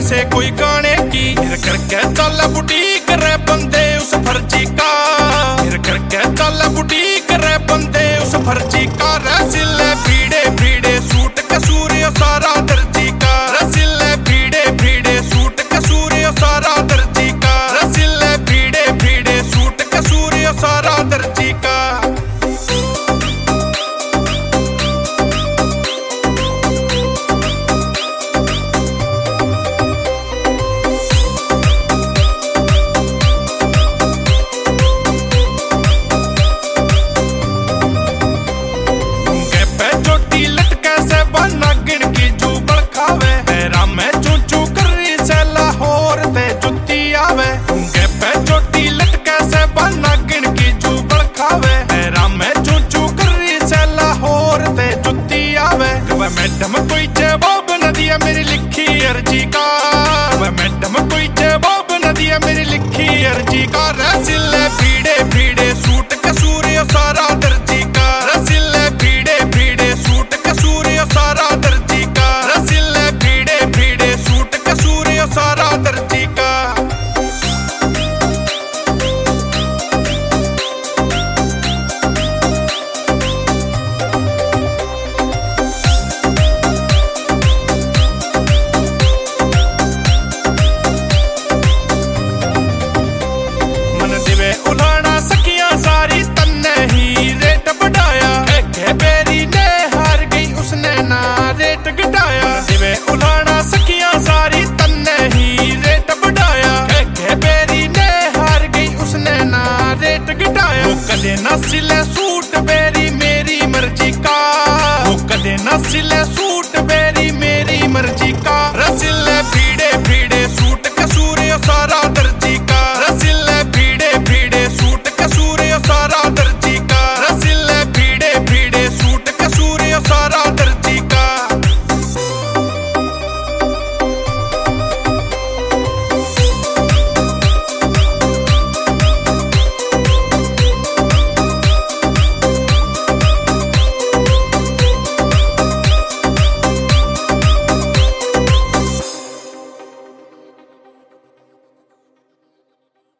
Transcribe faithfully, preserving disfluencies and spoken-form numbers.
से कोई गाने की। फिर करके चल बुटीक रे बंदे उस फर्जी का। फिर करके चल बुटीक रे बंदे उस फर्जी का। रसिले भीड़े भीड़े सूट कसूर सारा दर्जी का। रसिले भीड़े भीड़े सूट कसूर सारा दर्जी का। रसिले भीड़े भीड़े सूट कसूर सारा दर्जी का। मैडम कोई जवाब न दिया मेरी लिखी अर्जी का। मैडम कोई जवाब न दिया मेरी लिखी अर्जी का। रसिले भीड़े भीड़े सूट कसूर सारा दर्जी का। रसिले भीड़े भीड़े सूट कसूर सारा दर्जी का। रसिले भीड़े भीड़े सूट कसूर सारा दर्जी का। उलाना सकिया सारी तन्ने ही रेट बढ़ाया। एक बेरी ने हार गई उसने ना रेट घटाया। दिवे उलाना सकिया सारी तन्ने ही रेट बढ़ाया। एक बेरी ने हार गई उसने ना रेट घटाया। वो कदे ना सिले सूट बेरी मेरी मर्जी का। वो कदे ना सिले सूट